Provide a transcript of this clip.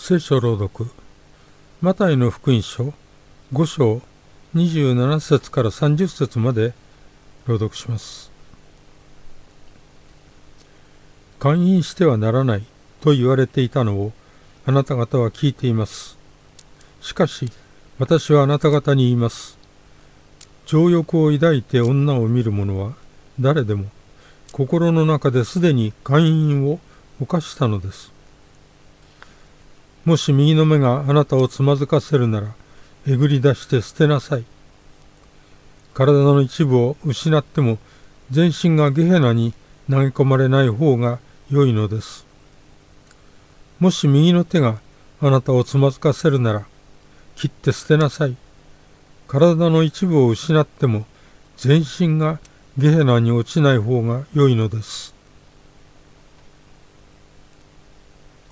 聖書朗読、マタイの福音書5章27節から30節まで朗読します。姦淫してはならないと言われていたのをあなた方は聞いています。しかし私はあなた方に言います。情欲を抱いて女を見る者は誰でも心の中ですでに姦淫を犯したのです。もし右の目があなたをつまずかせるなら、えぐり出して捨てなさい。体の一部を失っても、全身がゲヘナに投げ込まれない方が良いのです。もし右の手があなたをつまずかせるなら、切って捨てなさい。体の一部を失っても、全身がゲヘナに落ちない方が良いのです。